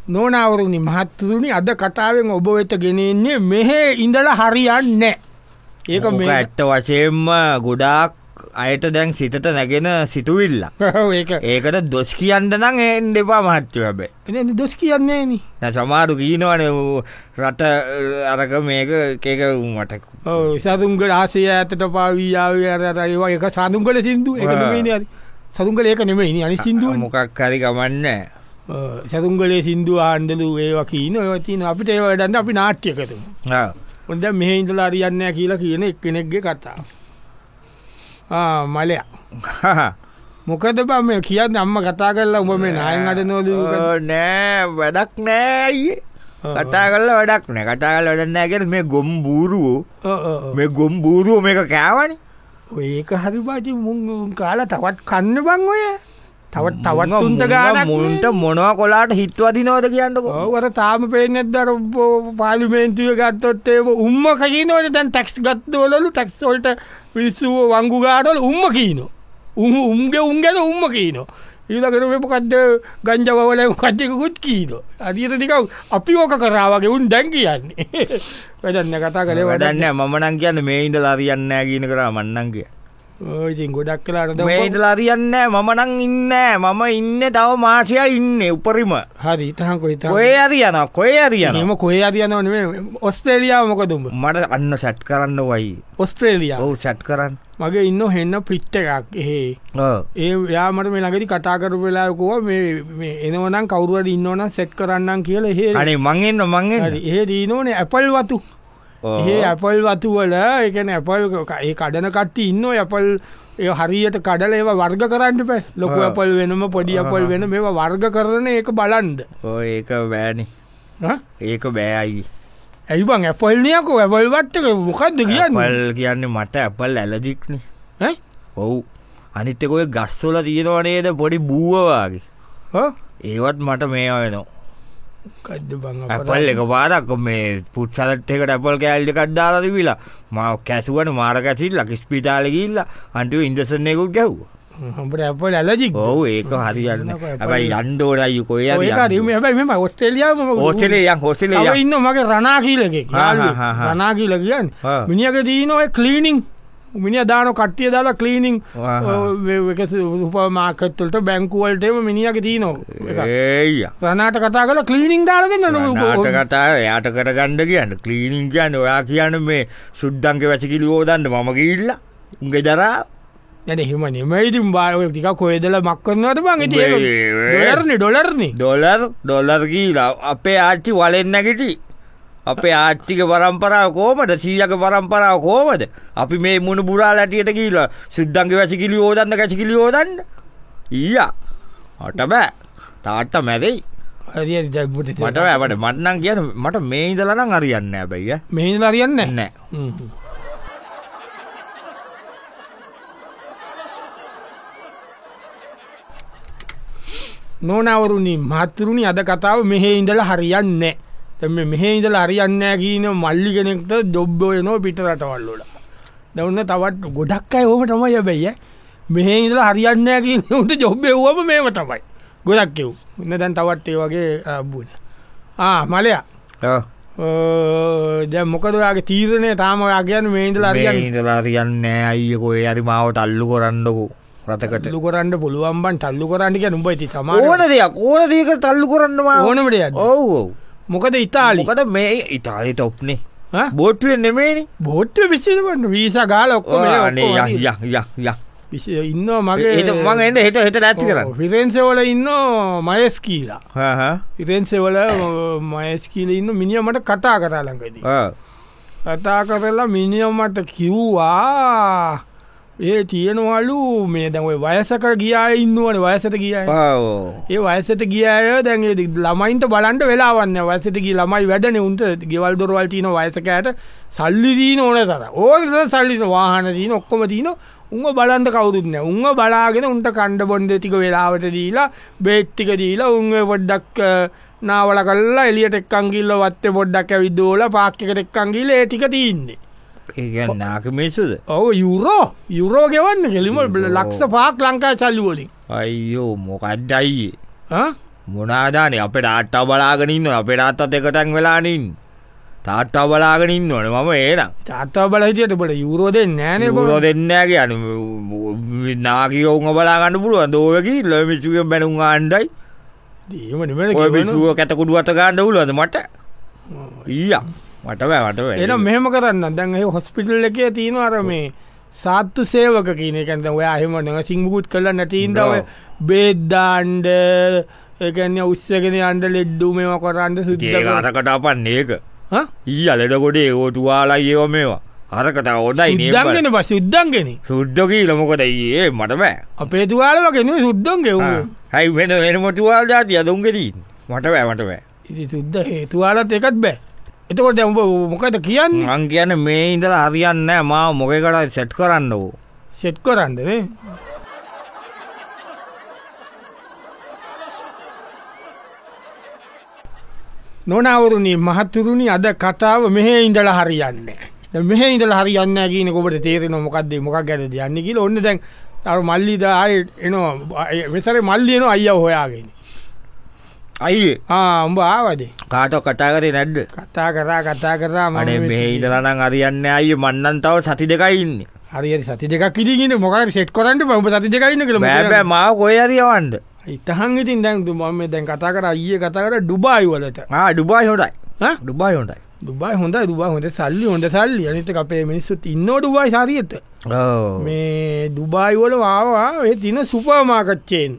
නෝනවරුනි මහත්තුරුනි අද කතාවෙන් ඔබ වෙත ගෙනෙන්නේ මෙහෙ ඉඳලා හරියන්නේ ඒක මේ ඇත්ත වශයෙන්ම ගොඩාක් අයට දැන් සිතට නැගෙන සිතුවිල්ල ඒකට දොස් කියන්න නම් එන්න එපා මහත්තයෝ හැබැයි දොස් කියන්නේ නේ සමහරු කියනවනේ රට අරක මේක එක මට සතුන්ගල ආසය ඇතට පාවී ආව එක සඳුන්ගල සිින්දු එක නෙමෙයි සතුන්ගල ඒක නෙමෙයි අනි සිින්දුව මොකක් හරි ගමන්න සතුන්ගලේ සිින්දු ආණ්ඩලු ඒවා කියන ඔයතින අපිට ඒ වැඩන්න අපි නාට්‍ය කරමු හොඳ මෙහෙ ඉඳලා හරියන්නේ කියලා කියන එක්කෙනෙක්ගේ කතාව මලයා මොකද බම කියන්න අම්ම කතා කරලා උඹ මේ නායෙන් අද නොද නෑ වැඩක් නෑ කතා කරලා වැඩක් නෑ කතා කරලා වැඩක් නෑ කියන්නේ මේ ගොම් බූරුවෝ මේ ගොම් බූරුවෝ මේක කෑවනේ ඒක හරි පාටි මුන් කාලා තවත් කන්න බං ඔය තවත් තුන්ට ගානක් මුන්ට මොනවා කොලාට හිත්වදිනවද කියන්නකෝ ඔව් තාම පේන්නේ නැද්ද අර පාර්ලිමේන්තුවේ ගත්තොත් ඒ උම්ම කියනවනේ දැන් ටැක්ස් ගත්තවලු ටැක්ස් වලට මිනිස්සු වංගු ගානවල උම්ම කියනෝ උම්ගේ උම්ම කියනෝ ඊළඟට මේ මොකද්ද ගංජා වවල මොකද්ද එකකුත් කියනෝ හරියට නිකන් අපි ඕක කරා වගේ උන් දැන් කියන්නේ වැඩක් නෑ කතා කරේ වැඩක් නෑ මම නම් කියන්නේ මේ ඉඳලා හරියන්නේ නෑ කියන කරා මම නම් කියන්නේ ඉතින් ගොඩක් කලාට මේ ඉඳලා හරියන්නේ මම නම් ඉන්නේ මම ඉන්නේ තව මාසයක් ඉන්නේ උපරිම හරි ඉතහන් කොහේ හරියනවා කොහේ හරියනවා මම කොහේ හරියනව නෙමෙයි ඕස්ට්‍රේලියාව මොකද උඹ මට අන්න සෙට් කරන්න වයි ඕස්ට්‍රේලියාව ඔව් සෙට් කරන්න මගේ ඉන්න හෙන්න පිට් එකක් ඒ යා මට මේ ළඟදී කතා කරපු වෙලාවක කිව්වා මේ එනවනම් කවුරු හරි ඉන්නවනම් සෙට් කරන්නම් කියලා එහෙ අනේ මං එන්න හරි එහෙ දිනෝනේ ඇපල් වතු ඒ ඇපල් වතු වල ඒ කියන්නේ ඇපල් ඒ කඩන කට්ටිය ඉන්නෝ ඇපල් ඒ හරියට කඩලා ඒවා වර්ග කරන්න බෑ ලොකු ඇපල් වෙනම පොඩි ඇපල් වෙන මේවා වර්ග කරන ඒක බලන්න ඔය ඒක බෑනේ ඒක බෑ අයියේ ඇයි බං ඇපල් නියකෝ ඇපල් වට්ටක මොකද්ද කියන්නේ ඇපල් කියන්නේ මට ඇපල් ඇලර්ජික් නේ ඈ ඔව් අනිත් එක ඔය ගස් වල තියෙනව නේද පොඩි බූව වාගේ ඒවත් මට මේවා වෙනවා කද්ද බං ඇපල් එක පාරක් මේ ෆුඩ් සලාඩ් එකකට ඇපල් කෑලි එකක් දාලා තිබිලා මම කැසුවනේ මාර කැසිලා ඉස්පිතාලේ ගිහිල්ලා අන්තිම ඉන්ජෙක්ෂන් එකක් ගැහුවා උඹට ඇපල් ඇලර්ජික් ඔව් ඒක හරියන්නේ හැබැයි යන්න ඕනයි කොහේ හරි ඒක හරි හැබැයි මම ඕස්ට්‍රේලියාව ඉන්න මගේ රණා කියලා එකෙක් රණා කියලා කියන්නේ මිනිහගේ තියෙන ඔය ක්ලීනින් මිනිහා දාන කට්ටිය දාලා ක්ලීනින් සුපර් මාකට් වලට බැංකු වලට එම මිනිහාගේ තියෙනවා ඒක රණාට කතා කරලා ක්ලීනින් දාලා දෙන්න රණාට කතා එයාට කරගන්න කියන්නේ ක්ලීනින් කියන්නේ ඔයා කියන්නේ මේ සුද්දන්ගේ වැසිකිලි හොදන්න මම ගිහිල්ලා උන්ගේ දරා නෑ එහෙම නෙමෙයි ඉතින් ඔය ටිකක් කොහෙදලා මක් කරනවද බං ඉතින් ඩොලර් ගිහිල්ලා අපේ ආච්චි වලෙන් නැගිටි අපේ ආච්චිගේ පරම්පරාව කොහමද 100ක පරම්පරාව කොහමද අපි මේ මුණු බුරාල ඇටියට ගිහිල්ලා සුද්දන්ගේ වැසිකිලි හොදන්න කැසිකිලි හොදන්න ඊයා මට බෑ තාත්තා මැදෙයි හරියට මට බෑ මට නම් කියන්නේ මට මේ ඉඳලා නම් හරියන්නේ නෑ බයි මේ ඉඳලා හරියන්නේ නෑ නෝනවරුනි මහත්තුරුනි අද කතාව මෙහෙ ඉඳලා හරියන්නේ නෑ මෙහෙ ඉඳලා හරියන්නේ නෑ කියන මල්ලි කෙනෙක්ට ජොබ් වෙනවා පිට රටවල් වල. දැන් තවත් ගොඩක් අය ඕම තමයි හැබැයි මෙහෙ ඉඳලා හරියන්නේ නෑ කියන උන්ට ජොබ් එවුවම මේව තමයි. ගොඩක් එව්. දැන් තවත් ඒ වගේ අබ්බුනේ. මලයා. දැන් මොකද ඔයාගේ තීරණය තාම ඔයා කියන්නේ මේ ඉඳලා හරියන්නේ. මේ ඉඳලා හරියන්නේ නෑ අයියේ කොහේ හරි මාව තල්ලු කරන්නකෝ. රටකට තල්ලු කරන්න පුළුවන් බං තල්ලු කරන්න කියන්නේ උඹ ඉතින් සමාන ඕන දෙයක් තල්ලු කරන්න මාව ඕනම දෙයක්. ඔව් මොකද ඉතාලි මොකද මේ ඉතාලි තොප්නේ බෝට්ටුවෙන් නෙමෙයිනේ බෝට්ටුව විශ්ිනවන්න වීසා ගාලා ඔක්කොම ය ඉන්නවා මගේ මං එන්න හෙට නැති කරන්න ෆිරෙන්සේ වල ඉන්නවා මයස් කීලා ෆිරෙන්සේ වල මයස් කියලා ඉන්න මිනිහා මට කතා කරා ළඟදී කතා කරලා මිනිහා මට කිව්වා ඒ තියෙනවලු මේ දැන් ඔය වයසක ගිය අය ඉන්නවනේ වයසට ගිය අය. ඒ වයසට ගිය අය දැන් ඒ ළමයින්ට බලන්න වෙලාවක් නැහැ. වයසට ගිය ළමයි වැඩනේ උන්ට ගෙවල් දොරවල් තියෙන වයසකයට සල්ලි දින ඕන තරම්. ඕන සල්ලි වාහන දින ඔක්කොම දින උන්ව බලන්න කවුරුත් නැහැ. උන්ව බලාගෙන උන්ට කණ්ඩ බොණ්ඩ ටික වෙලාවට දීලා බේත් ටික දීලා උන්ව පොඩ්ඩක් නාවල කරලා එළියට එක්කන් ගිහලා වත්තේ පොඩ්ඩක් ඇවිදෝලා පාක් එකට එක්කන් ගිහලා ඒ ටික තින්නේ. ඒ නාක මේසුද ඔව් යුරෝ ගෙවන්න කෙලිම ලක්ෂ 5ක් ලංකාවේ සල්ලි වලින් අයියෝ මොකක්ද අයියේ මොනාදානේ අපේ තාත්තා බලාගෙන ඉන්නවා. අපේ තාත්තත් එක තැන් වෙලානේ ඉන්නේ. තාත්තා බලාගෙන ඉන්නවනේ මම එහෙනම්. තාත්තා බලා හිටියට බල යූරෝ දෙන්නේ නැහැ නේ බල. යූරෝ දෙන්නේ නැහැ කියන්නේ නාකියෝ උංග බලා ගන්න පුළුවන්. දෝව කිල්ල මිසුගෙන් බැනුම් ආණ්ඩයි. එහෙම නෙමෙයි ඔය මිසුව කැත කුඩු අත ගන්න පුළුවන්ද මට? ඊයා මට බෑ. එහෙනම් මෙහෙම කරන්න. දැන් ඒ හොස්පිටල් එකේ තියෙනවා අර මේ සාත්තු සේවක කියන එක. දැන් ඔයා එහෙම නර්සිං මුකුත් කරලා නැති ඉඳලා ඔය බේත් දාන්න ඒ කියන්නේ උස්සගෙන යන්න ලෙඩ්ඩු මේවා කරන්න සුද්ධ කරලා අරකට අපන්නේ ඒක. ඊයා ලෙඩ කොටේ ඕ තුවාලයි ඒව මේවා. අරකට හොඳයි නේ. සුද්ධංගනේ බස් සුද්ධංගනේ. සුද්ධ කියලා මොකද ඊයේ මට බෑ. අපේ තුවාල වගේ නෙවෙයි සුද්ධංගේ උඹ. හයි වෙනම තුවාල જાතිය දුංගේ තියෙන්නේ. මට බෑ. ඉතින් සුද්ධ ඒ තුවාලත් එකත් බෑ. එතකොට දැන් උඹ මොකද කියන්නේ? මං කියන්නේ මේ ඉඳලා හරියන්නේ නැහැ. මාව මොකේකට සෙට් කරන්නකෝ. සෙට් කරන්නද නේ? නොනවරුනි මහතුරුනි අද කතාව මෙහෙ ඉඳලා හරියන්නේ නැහැ. දැන් මෙහෙ ඉඳලා හරියන්නේ නැහැ කියන එක ඔබට තේරෙනව මොකක්ද මොකක් ගැනද යන්නේ කියලා. ඔන්න දැන් අර මල්ලි දා ආයේ එනවා. මෙසරේ මල්ලි එනවා අයියව හොයාගෙන. අයියේ උඹ ආවද? කාටෝ කතා කරේ නැද්ද? කතා කරා මම අනේ මෙහෙ ඉඳලා නම් හරියන්නේ නැහැ අයියේ. මන් නම් තව සති දෙකයි ඉන්නේ. හරියට සති දෙකක් ඉඳින් ඉන්නේ මොකක්ද සෙට් කරන්න බෑ. උඹ සති දෙකයි ඉන්න කියලා. බෑ මාව කොහේ හරි යවන්න. ඉතහන් ඉතින් දැන් මම දැන් කතා කරා ඊයේ කතා කරා ඩුබායි වලට. ඩුබායි හොඳයි. ඩුබායි හොඳයි. ඩුබායි හොඳයි. සල්ලි. අනිත් එක අපේ මිනිස්සුත් ඉන්නෝ ඩුබායි හරියට. මේ ඩුබායි වල ආවා ඒ තින සුපර් මාකට් චේන්.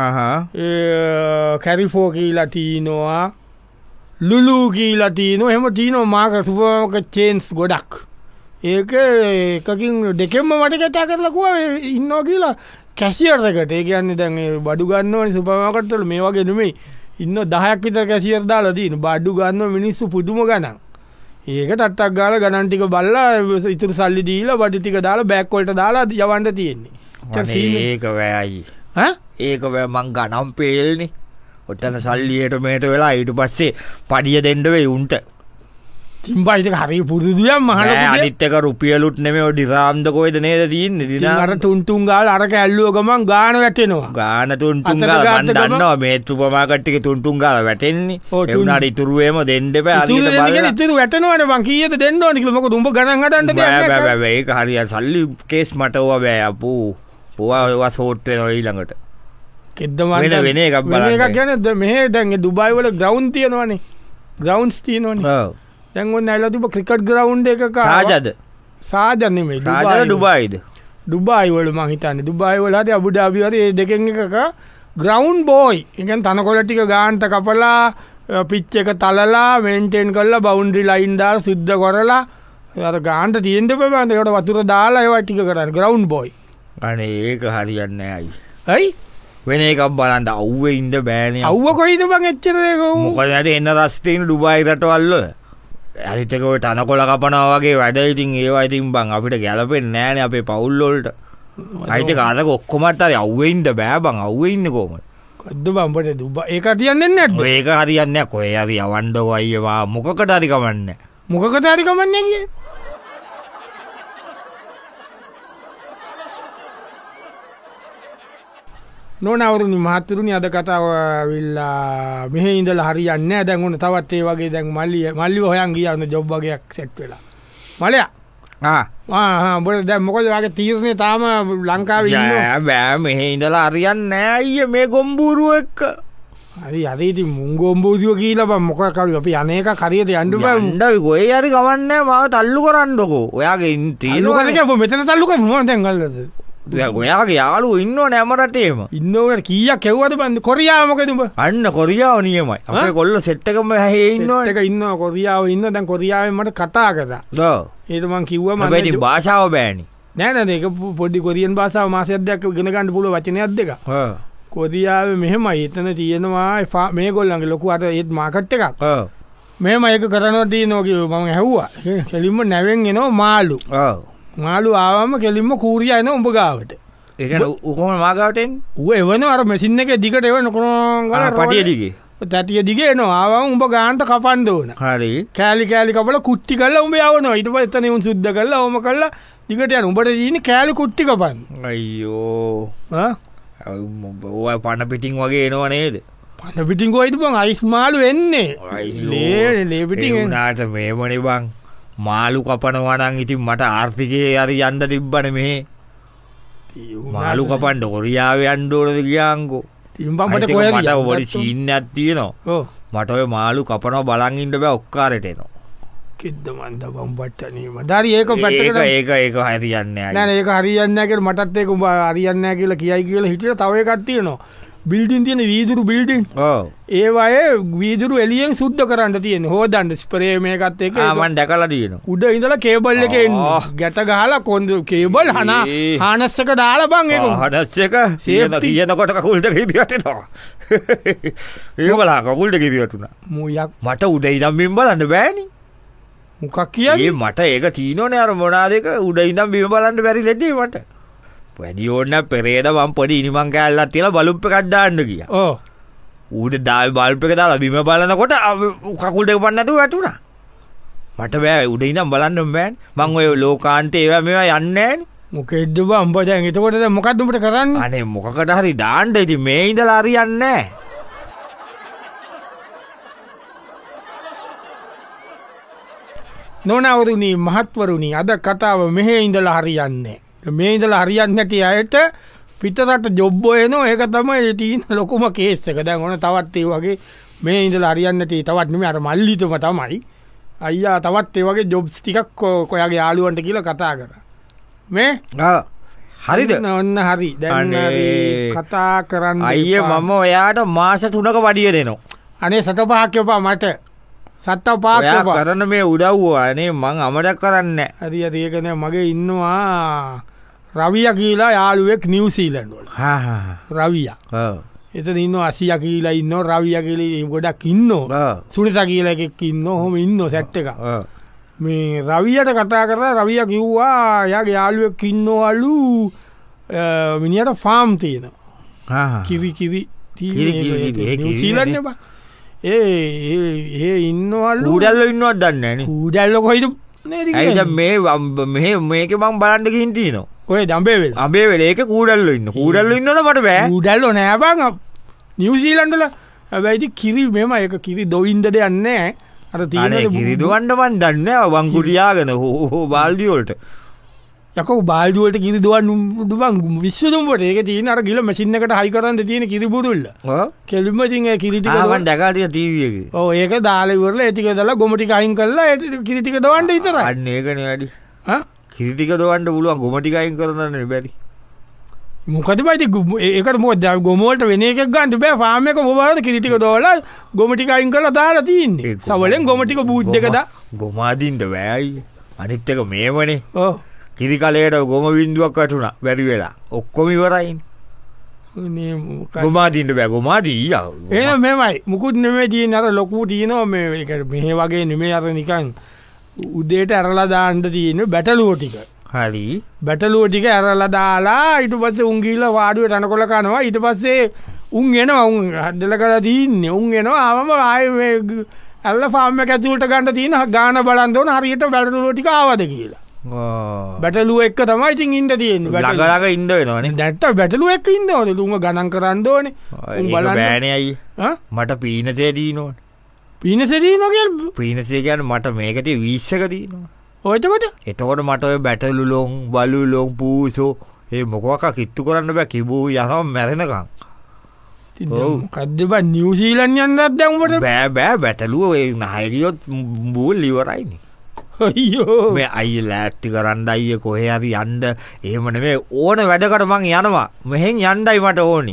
කැරිෆෝ කියලා තියනවා. ලුලු කියලා තියනවා. එහෙම තියනවා මාකට් සුපර් මාකට් චේන්ස් ගොඩක්. ඒක එකකින් දෙකෙන්ම මට කතා කරලා කිව්වා ඉන්නවා කියලා. කැසියර් එකට. ඒ කියන්නේ දැන් මේ බඩු ගන්නවනේ සුපර් මාකට් වල මේ වගේ නෙමෙයි. ඉන්න 10ක් විතර කැසියර් දාලා තියෙන. බඩු ගන්නව මිනිස්සු පුදුම ගණන්. ඒක ටට්ටක් ගාලා ගණන් ටික බලලා ඉතුරු සල්ලි දීලා බඩු ටික දාලා බෑග් වලට දාලා යවන්න තියෙන්නේ. ඒක වැයයි. ඒක වැය මං ගණන් පෙල්නේ. ඔතන සල්ලියට මේට වෙලා ඊට පස්සේ පඩිය දෙන්න වෙයි උන්ට. තිම්බයිට හරි පුරුදුයම් මහල අනිත්තක රුපියලුත් නෙමේ ඩිරාම්ද කොයිද නේද තියන්නේ දින අර තුන්තුන් ගාල අර ඇල්ලුව ගමන් ගාන වැටෙනවා. ගාන තුන්තුන් ගාල මන් දන්නවා මේ සුපර්මාකට් එකේ තුන්තුන් ගාල වැටෙන්නේ. ඒ උනාට ඉතුරුවේම දෙන්න බෑ. හරියට බලන්න ඉතුරු වැටෙනවනේ මං කීයද දෙන්න ඕනේ කියලා. මොකද උඹ ගණන් හදන්න දෙයක් නෑ. බෑ ඒක හරියට සල්ලි කේස් මට ඕවා බෑ අපෝ. ඕවා සෝට් වෙනවා ඊළඟට. කෙද්ද මන් වෙන එකක් බලන්න. මේක කියන්නේ මෙහෙ දැන් දුබායි වල ග්‍රවුන්ඩ් තියෙනවනේ. ග්‍රවුන්ඩ්ස් තියෙනවනේ. ඔව්. දැන් ඔන්න ඇවිල්ලා තිබ්බ ක්‍රිකට් ග්‍රවුන්ඩ් එකක සාජද නෙමෙයි ඩුබායිද ඩුබායි වල මං හිතන්නේ ඩුබායි වල හරි අබු ඩාබි හරි ඒ දෙකෙන් එකක ග්‍රවුන්ඩ් බෝයි. ඒ කියන්නේ තනකොළ ටික ගානට කපලා පිච් එක තලලා මේන්ටේන් කරලා බවුන්ඩරි ලයින් දාලා සුද්ධ කරලා අර ගානට තියෙන්න බෑ. ඒකට වතුර දාලා ඒවා ටික කරන්නේ ග්‍රවුන්ඩ් බෝයි. අනේ ඒක හරියන්නේ නැහැ අයි. වෙන එකක් බලන්න අවුවේ ඉන්න බෑනේ. අවුව කොයිද බං එච්චර ඒක? මොකද නැද එන්න රස්තින ඩුබායි රටවල් වල. අනිතක ඔය තනකොළ කපනවා වගේ වැඩ ඉතින් ඒවා ඉතින් බං අපිට ගැලපෙන්නේ නෑනේ අපේ පවුල් වලට. අයිත කාලක ඔක්කොමත් හරි අවුවේ ඉන්න බෑ බං. අවුවේ ඉන්නේ කොහමද? කොද්ද බං උඹට දුබා ඒක හරියන්නේ නැද්ද? ඒක හරියන්නේ නැහැ. කොහේ හරි යවන්නකෝ අයියා මොකකට හරි කමන්නේ. මොකකට හරි කමන්නේ කියේ? නොනවරුනි මහතුරුනි අද කතාව ඇවිල්ලා මෙහෙ ඉඳලා හරියන්නේ නැහැ. දැන් ඔන්න තවත් ඒ වගේ දැන් මල්ලිව හොයන් ගියා ඔන්න ජොබ් වගේක් සෙට් වෙලා. මලයා උඹට දැන් මොකද වාගේ තීරණේ තාම ලංකාවේ ඉන්නවා. බෑ මෙහෙ ඉඳලා හරියන්නේ නැහැ අයියේ මේ ගොම්බුරුව එක්ක. හරි ඉතින් මුං ගොම්බුරුව කියලා බං මොකක් කරු අපි අනේක හරියට යන්න බෑ. යන්නයි කොහේ හරි ගමන්නේ මාව තල්ලු කරන්නකෝ. ඔයාගේ තියෙනවා නේ ඔබ මෙතන තල්ලු කරනවා දැන් අල්ලද. ඔයාගේ යාළුවෝ ඉන්නවනේ හැම රටේම. ඉන්නවනේ කීයක් ඇහුවද බං? කොරියාව මොකද උඹ? අන්න කොරියාව නියමයි. අපේ කොල්ලෝ සෙට් එකම හැහේ ඉන්නවනේ. සෙට් එක ඉන්නවා කොරියාව ඉන්න. දැන් කොරියාවෙන් මට කතා කරා. ඔව්. ඒක මං කිව්වා මම හැබැයි ඉතින් භාෂාව බෑනේ. නෑ ඒක පොඩි කොරියන් භාෂාව මාසයක් දෙකක් ඉගෙන ගන්න පුළුවන් වචනයක් දෙකක්. ඔව්. කොරියාවේ මෙහෙමයි එතන තියෙනවා මේගොල්ලන්ගේ ලොකු අර ඒත් මාකට් එකක්. ඔව්. මෙහෙම ඒක කරනවා තියෙනවා කිව්වා මම ඇහුවා. කෙලින්ම නැවෙන් එනවා මාළු. ඔව්. මාළු ආවම කෙලින්ම කූරියා එන උඹ ගාවට. ඒ කියන්නේ කොහොමද මා ගාවට එන්නේ? ඌ එවන අර මැෂින් එකේ දිගට එවන කොනං ගාලා පටිය දිගේ. තටිය දිගේ එනවා. ආවම උඹ ගානට කපන්න ඕන. හරි. කෑලි කපලා කුට්ටි කරලා උඹ යවනවා. ඊට පස්සේ එතන උන් සුද්ධ කරලා ඕම කරලා දිගට යන උඹට තියෙන්නේ කෑලි කුට්ටි කපන්න. අයියෝ. ඔය පණ පිටින් වගේ එනව නේද? පන පිටින් කොයිද බං අයිස් මාළු එන්නේ ලේ පිටින් වුණාට මේමනේ බං මාළු කපනවා නම් ඉතින් මට ආර්ථිකයේ හරි යන්න තිබ්බනේ මෙහෙ මාළු කපන්න කොරියාවේ යන්න ඕනද ගියාංගෝ මට කොහෙද මට පොඩි සීන්නයක් තියෙනවා මට ඔය මාළු කපනවා බලන් ඉන්න බෑ ඔක්කාරට එනවා කිද්ද මන්ද බම්පට්ටනීම දරි ඒක පැත්තකට ඒක හරියන්නේ නෑ ඒක හරියන්නේ නැහැ කියලා මටත් ඒක උඹ හරියන්නේ නැහැ කියලා කියයි කියලා හිටියට තව එකක් තියෙනවා බිල්ඩින් තියෙන වීදුරු බිල්ඩින් ඒ වගේ වීදුරු එළියෙන් සුද්ධ කරන්න තියෙන්නේ හොදන්න ස්ප්‍රේ මේකත් එක මම දැකලා තියෙනවා උඩ ඉඳලා කේබල් එකේ එන්නේ ගැට ගහලා කොන්ද කේබල් හානස් එක දාලා බං ඒක හානස් එක කියනකොට කකුල් දෙක ඉදිරියට එනවා ඒක බලහ කකුල් දෙක ඉදිරියට උනා මුයක් මට උඩ ඉඳන් බිම් බලන්න බෑනේ මොකක් කියන්නේ මට ඒක තීනෝනේ අර මොනාද එක උඩ ඉඳන් බිම බලන්න බැරි ලෙඩේ මට වැඩි ඕන පෙරේද මම පොඩි ඉනිමන් කෑල්ලක් තියලා බල්බ් එකක් දාන්න ගියා ඌට දායි බල්බ් එක දාලා බිම බලනකොට කකුල් දෙක පන්න නැතුව වැටුණා මට බෑ උඩ ඉඳන් බලන්න බෑනේ මං ඔය ලෝකාන්තේ ඒවා මේවා යන්නේ නෑනේ මොකෙද්ද බං උඹ දැන් එතකොට දැන් මොකද්ද උඹට කරන්නේ අනේ මොකකට හරි දාන්න ඉතින් මේ ඉඳලා හරියන්නේ නෑ නොනවරුනි මහත්වරුනි අද කතාව මෙහෙ ඉඳලා හරියන්නේ මේ ඉඳලා හරියන්නේ නැති අයට පිටරට ජොබ් එනවා ඒක තමයි තියෙන ලොකුම කේස් එක. දැන් ඕන තවත් ඒ වගේ මේ ඉඳලා හරියන්නේ නැති තවත් නෙමෙයි අර මල්ලිතම තමයි. අයියා තවත් ඒ වගේ ජොබ්ස් ටිකක් කොයාගේ යාළුවන්ට කියලා කතා කරා. මේ හරිද? ඔන්න හරි. දැන් කතා කරන්න අයියේ මම ඔයාට මාස 3ක වඩිය දෙනවා. අනේ 7 එපා මට. 7 එපා. කරන්න මේ උදව්ව අනේ මං අමතක කරන්නේ නැහැ. හරි හරි ඒක නෑ මගේ ඉන්නවා රවියා කියලා යාළුවෙක් නිව්සීලන්ත වල. රවියා. එතන ඉන්නවා අසියා කියලා ඉන්නවා රවියා කියලා ගොඩක් ඉන්නවා. සුනිතා කියලා එකෙක් ඉන්නවා. ඔහොම ඉන්නවා සෙට් එක. මේ රවියට කතා කරලා රවියා කිව්වා යාගේ යාළුවෙක් ඉන්නවලු මිනිහට ෆාම් තියෙනවා. කිරි නිව්සීලන්ත බා. ඒ ඉන්නවලු ඌඩල්ලෝ ඉන්නවද දන්නේ නැහැ නේ. ඌඩල්ලෝ කොයිද නේද? ඇයිද මේ මේක මම බලන්න ගිහින් තිනවා. ඔය දඹේවෙල. අඹේවෙල ඒක කූඩල්ලෝ ඉන්න. කූඩල්ලෝ ඉන්නවද මට බෑ. කූඩල්ලෝ නෑ බං. නිව්සීලන්ත වල හැබැයි කිරි මෙම ඒක කිරි දොවින්ද දෙයක් නෑ. අර තියෙන කිරි දොවන්න මන් දන්නේ නෑ වංගු තියාගෙන බාල්දි වලට. යකෝ බාල්දි වලට කිරි දොවන්න බං විශ්වදුම්බට ඒක තියෙන අර ගිල මැෂින් එකට හයි කරන් තියෙන කිරි බුරුල්ල. කෙලින්ම ඉතින් ඒ කිරි ටික මම දැකලා තියෙන ටීවී එකේ. ඔව් ඒක දාලා ඉවරලා ඒ ටික දාලා ගොම ටික අයින් කරලා ඒ කිරි ටික දොවන්න විතරයි. අන්න ඒකනේ වැඩි. කිරි ටික දොවන්න පුළුවන් ගොම ටික අයින් කරන්න බැරි. මොකද බයිද ඒකට මොකද ගොම වලට වෙන එකක් ගන්න බෑ ෆාම් එක මොබාරද කිරි ටික දොවලා ගොම ටික අයින් කරලා දාලා තියෙන්නේ. සවලෙන් ගොම ටික බූට් එක දා ගොම අදින්න බෑ අයියේ. අනිත් එක මේවනේ. ඔව්. කිරි කලයට ගොම බින්දුවක් වැටුණා බැරි වෙලා. ඔක්කොම ඉවරයිනේ. ගොම අදින්න බෑ ගොම අදියා. එහෙනම් මේවයි මුකුත් නෙමෙයි තියෙන අර ලොකු තියෙනවා මේ ඒක මෙහෙ වගේ නෙමෙයි අර නිකන් උදේට ඇරලා දාන්න තියෙන බැටළුව ටික. හරි. බැටළුව ටික ඇරලා දාලා ඊට පස්සේ උන් ගිහලා වාඩුවේ තනකොළ කනවා ඊට පස්සේ උන් එනවා උන් හදලා කරලා තින්නේ උන් එනවා ආවම ආයේ මේ ඇල්ල ෆාම් එක ඇතුළට ගන්න තියෙන ගාන බලන් දෝන හරියට බැටළුව ටික ආවද කියලා. බැටළුව එක්ක තමයි ඉතින් ඉන්න තියෙන්නේ. ළඟ ඉන්න වෙනවනේ. නැත්තම් බැටළුව එක්ක ඉන්න ඕනේ. උන් ගණන් කරන්න ඕනේ. උන් බලන්න බෑනේ අයියේ. මට පීනසේ දිනනෝනේ. පීනසේ දිනනවා කියන්නේ පීනසේ කියන්නේ මට මේකට 20ක දිනනවා. ඔය එතකොට මට ඔය බැටළු ලොන් බලු ලොන් පූසෝ ඒ මොකක් කිට්ටු කරන්න බෑ කිබූ යනවා මැරෙනකම්. මොකද්ද බා නිව්සීලන්ත යන්නත් දැන් උඹට බෑ බැටළුව ඒ නාය ගියොත් බූල් ඉවරයිනේ. අයියෝ මේ අයියේ ලෑස්ති කරන්න අයියේ කොහේ හරි යන්න එහෙම නෙමෙයි ඕන වැඩකට මං යනවා මෙහෙන් යන්නයි මට ඕනි.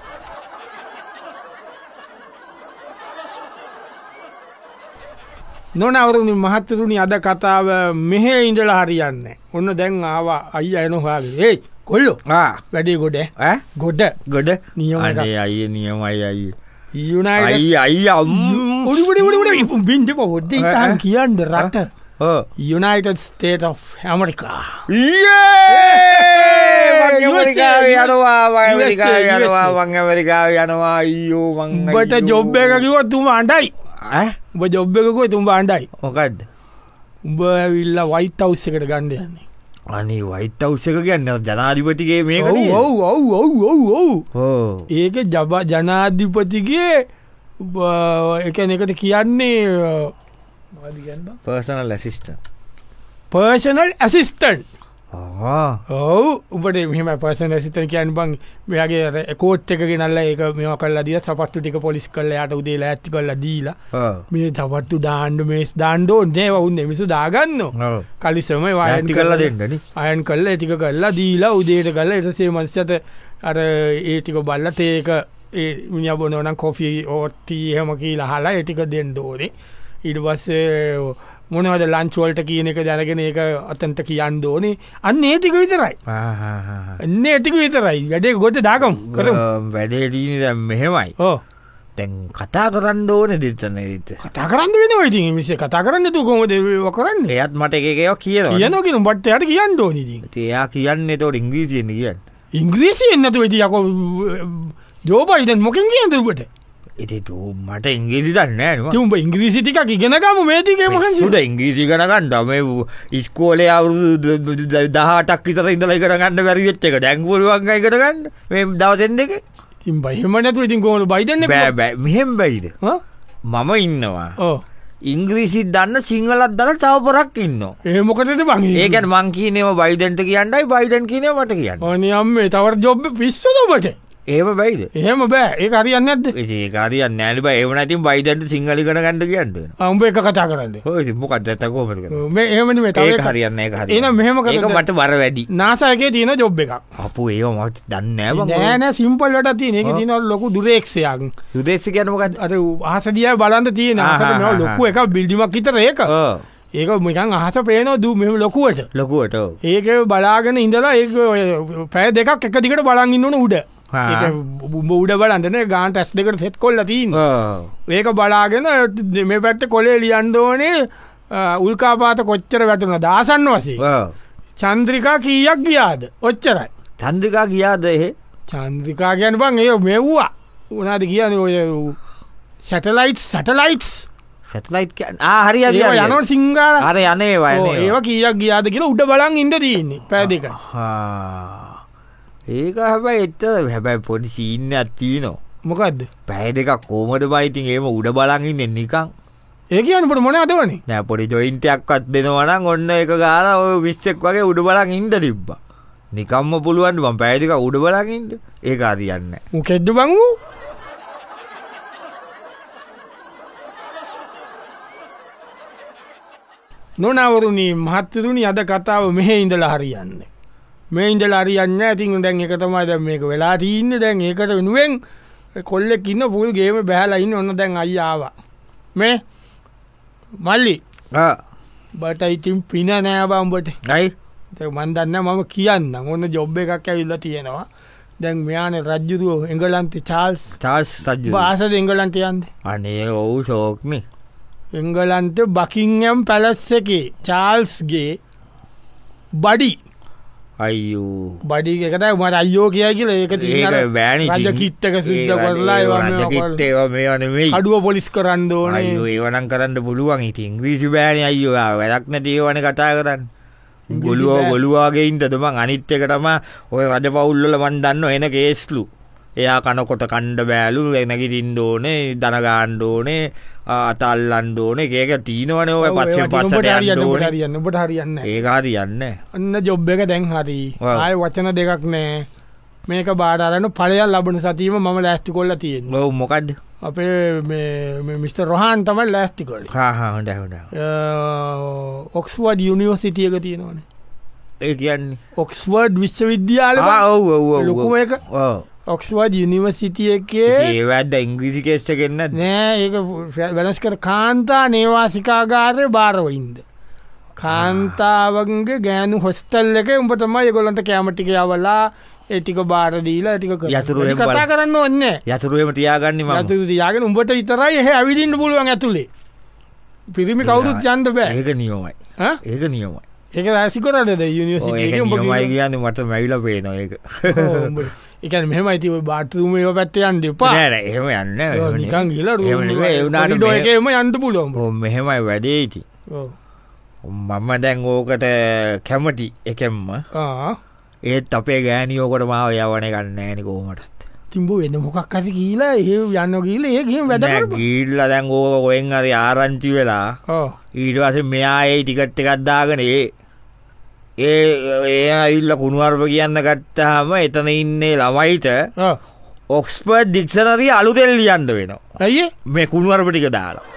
නොනවරුනි මහත්තුරුනි අද කතාව මෙහෙ ඉඳලා හරියන්නේ. ඔන්න දැන් ආවා අයියා එන හොයාගෙන. ඒයි කොල්ලෝ. වැඩේ ගොඩ ගොඩ නියම අනේ අයියේ නියමයි අයියේ. යුනයිටඩ් අයියා උඩ බින්ද පොඩ්ඩක් ඉතින් කියන්න රට. United States of America. ඇමරිකාවේ යනවා අයියෝ මං උඹට ජොබ් එක කිව්වොත් උඹ අඬයි. උඹ ජොබ් එක කිව්වොත් උඹ අඬයි. මොකද්ද? උඹ ඇවිල්ලා White House එකට ගන්න යන්නේ. අනි වයිට් හවුස් එක කියන්නේ ජනාධිපතිගේ මේක ඒක ජනාධිපතිගේ එකන එකට කියන්නේ පර්සනල් ඇසිස්ටන්් ඔවු උපට මෙම පර්සන සිතන කියන්න බං මෙයාගේ කෝට් එක නල්ල ඒක මෙම කල්ල දිය සපත්තු ටික පොලිස් කල්ල යට උදේලා ඇත්ති කල්ල දීලා මේ තපත්තු දාණ්ඩ මේස් දාණ්ඩෝ දේව උන්න මිසු දාගන්න කලිසම වායන්ති කරලා දෙන්නන අයන් කල්ල ඇටික කරලා දීලා උදේට කල්ල එටසේ මංසත අර ඒටික බල්ල තේක මිනි බොනවනම් කොෆී ඕට්ටී හෙම කියලා හලා ඇටික දෙන්න දෝනේ ඉඩ පස්සේ මොනවද ලංචුවල්ට කියන එක දැනගෙන ඒක අතන්ට කියන්න ඕනේ අන්න ඒටික විතරයි එන්න ඒටික විතරයි වැඩේ ගොට දාකම් වැඩේටීන දැම් මෙහෙමයි තැන් කතා කරන්න ඕන දෙතන කතා කරන්න වෙන ඉති විස කතා කරන්න තු කොමද කරන්න එයත් මට එකකයක් කිය කියනකින බට්ටයට කියන්න ඕනදී එයා කියන්න තෝට ඉංග්‍රීසියෙන් කියන්න ඉංග්‍රීසි එන්නතු වෙති යක ජෝබයිතන් මොකින් කියන්නකට එති මට ඉංග්‍රීසි දන්න තුම්ඹ ඉංග්‍රීසි ටික ඉගෙනකම මේතික මහ සුද ඉංග්‍රීසි කනගන්නම ඉස්කෝලේ අවුරුදු 18ක් විතර ඉඳලා කරගන්න බැරි වෙච්ච එක දැන් පුළුවන් අය කරගන්න මේ දවසෙන් දෙකේ ඉතින් බයිම නැතුව ඉතින් කොහොමද බයිදන්නේ බෑ මෙහෙම බයිද මම ඉන්නවා ඉංග්‍රීසි දන්න සිංහලත් දන්න තව පොරක් ඉන්නවා ඒ මොකටද බං ඒ කියන්නේ මං කියනේම බයිඩන්ට කියන්නයි බයිඩන් කියනේම මට කියන්න අනේ අම්මේ තවර ජොබ් පිස්සුද ඔබට ඒම බයිද එහෙම බෑ ඒ හරියන්න නැද්ද ඒ හරියන්න නෑ බෑ ඒව නැතිනම් බයිඩන්ට සිංහල ඉගෙන ගන්න කියන්න උඹ එක කතා කරන්නේ ඔය මොකක්ද නැත්නම් කොහොමද කරන්නේ මේ එහෙම නෙමෙයි තව ඒක හරියන්නේ ඒක හරියන්නේ එහෙනම් මෙහෙම කරලා ඒක මට බර වැඩි NASA එකේ තියෙන ජොබ් එකක් අපෝ ඒව මට දන්නේ නෑ මම නෑ සිම්පල් වැඩක් තියෙන ඒකේ තියෙන ලොකු දුරේක්ෂයක් දුරේක්ෂ කියන්නේ මොකක්ද අර අහස දිහා බලන්න තියෙන අහසට මේව ලොකු එකක් බිල්ඩිමක් විතර ඒක ඒක නිකන් අහස පේනවා මෙහෙම ලොකුවට ඒක බලාගෙන ඉඳලා ඒක පැය දෙකක් එක දිගට බලන් ඉන්න ඕන උඩ උඩ බලන්ටන ගාන්ට ඇස් දෙකට සෙත් කොල්ල තිීන් ඒක බලාගෙන මේ පැත්ත කොලේ ලියන්ඩ ඕනේ උල්කාපාත කොච්චර වැටුන දාසන්න වසේ චන්ද්‍රිකා කීයක් ගියාද ඔච්චරයි චන්ද්‍රිකා ගියාද එහෙ චන්ද්‍රිකා කියන්න බං ඒ මෙව්වා උනාද කියන ඔය සැටලයිට්ස් හරි යනට සිංහල අර යනේ වයන ඒවා කීයක් ගියාද කියලා උඩ බලන් ඉන්ඩ තියන්නේ පැදික ඒක හැබැයි එත හැබැයි පොඩි සීන්න ඇත්තිීනවා මොකක්ද පැය දෙකක් කෝමට බයිතින් ඒම උඩ බලගින්න නිකං ඒ කියනට මොන අදවනේ නෑ පොඩි ජොයින්ටයක්වත් දෙනවනම් ඔන්න එක ගාල ඔය විශ්සෙක් වගේ උඩ බලන් ඉන්ට තිබ්බ නිකම්ම පුළුවන් බම් පැයදික උඩ බලගින්ට ඒ අරියන්න උකෙද්ද බං වූ නොනවරුණී මහත්තරුණි අද කතාව මෙහෙ ඉඳලා හරියන්න මේ ඉඳලා හරියන්න ඇතින් දැන් එක තමයි දැන් මේක වෙලා තින්නේ දැන් ඒකට වෙනුවෙන් කොල්ලෙක් ඉන්න පුල් ගේම බහැලා ඉන්න ඔන්න දැන් අයියා ආවා මේ මල්ලි බට ඉතින් පින නෑ බා උඹට නයි මන් දන්නේ මම කියන්නම් ඔන්න ජොබ් එකක් ඇවිල්ලා තියෙනවා දැන් මෙයානේ රජ්ජුරුව එංගලන්තේ චාල්ස් රජ්ජුරුව ආසද එංගලන්තේ යන්නේ අනේ ඔව් ෂෝක්නේ එංගලන්ත බකින්ගම් පැලස් එකේ චාල්ස්ගේ බඩි අයියෝ බඩි එකට මට අයියෝ කියයි කියලා ඒක තියෙන රජ කිට්ටක සිද්ධ කරලා අඩුව පොලිස් කරන්න ඕන ඒවනම් කරන්න පුළුවන් ඉතින් ඉංග්‍රීසි බෑනේ අයියෝ වැඩක් නැති ඒවනේ කතා කරන්න ගොළුවාගේ ඉන්නද මං අනිත් එක තමයි ඔය රජ පවුල්වල මන් දන්න එන කේස්ලු එයා කනකොට කණ්ඩ බෑලු නැගිටින්න ඕනේ දන ගන්න ඕනේ අතල්ලන්න ඕනේ ඒක තීනවනේ ඔය පස්සේ පස්සට යන්න ඕනේ හරියන්න ඔබට හරියන්න ඒක හරියන්නේ අන්න ජොබ් එක දැන් හරි ආයේ වචන දෙකක් නෑ මේක බාර අරගෙන ඵලයක් ලැබුණ සතියෙම මම ලෑස්ති කරලා තියෙනවා ඔව් මොකද්ද අපේ මේ මිස්ටර් රොහාන් තමයි ලෑස්ති කරේ හොඳයි ඔක්ස්ෆර්ඩ් යුනිවර්සිටි එක තියෙනවනේ ඒ කියන්නේ ඔක්ස්ෆර්ඩ් විශ්වවිද්‍යාලය ඔව් ලොකුම එක ඔක්ස්ෆර්ඩ් යුනිවර්සිටි එකේ ඒවැද්ද ඉංග්‍රීසි කේස් එකක් නැද්ද නෑ ඒක වෙනස් කර කාන්තා නේවාසිකාගාරේ බාරව ඉන්න කාන්තාවන්ගේ ගෑනු හොස්ටල් එකේ උඹ තමයි ඒගොල්ලන්ට කැම ටික යවලා ඒ ටික බාර දීලා ටික කතා කරන්න ඕනේ යතුරුෙම තියාගන්නේ මම යතුරු තියාගෙන උඹට විතරයි එහෙ ඇවිදින්න පුළුවන් ඇතුලේ පිරිමි කවුරුත් යන්න බෑ ඒක නියමයි ඒක නියමයි ඒක රාසි කරන්නද යුනිවර්සිටි එකේ උඹ කියන්නේ මට මැවිලා පේනවා ඒක ඒ කියන්නේ මෙහෙමයි ඉතින් ඔය බාත්රූම් එක පැත්තේ යන්න එපා නෑ නෑ එහෙම යන්නේ නෑ නිකන් ගිහලා එහෙම නෙවෙයි ඒ උනාට ඒකේම යන්න පුළුවන් ඔව් මෙහෙමයි වැඩේ ඉතින් ඔව් මම දැන් ඕකට කැමති එකෙම්ම ඒත් අපේ ගෑනියෝකට මාව යවන ගන්න ෑනි කෝමටත් තිම්බු වෙන මොකක් ඇති කියලා ඒ යන්න ගීල ඒගම වැද ගීල්ල දැන් ඕක කොෙන් අද ආරංචි වෙලා ඊට වස මෙයා ඒ ටිකට්ට එකක්දාගනේ ඒ ඉල්ල කුණුවර්ප කියන්න ගත්තාම එතන ඉන්නේ ළමයිට ඔක්ස්පර්ඩ් දික්ෂනරී අලු දෙල් ලියන්ද වෙනවා ඇයි මේ කුණුවර්පටික දාලා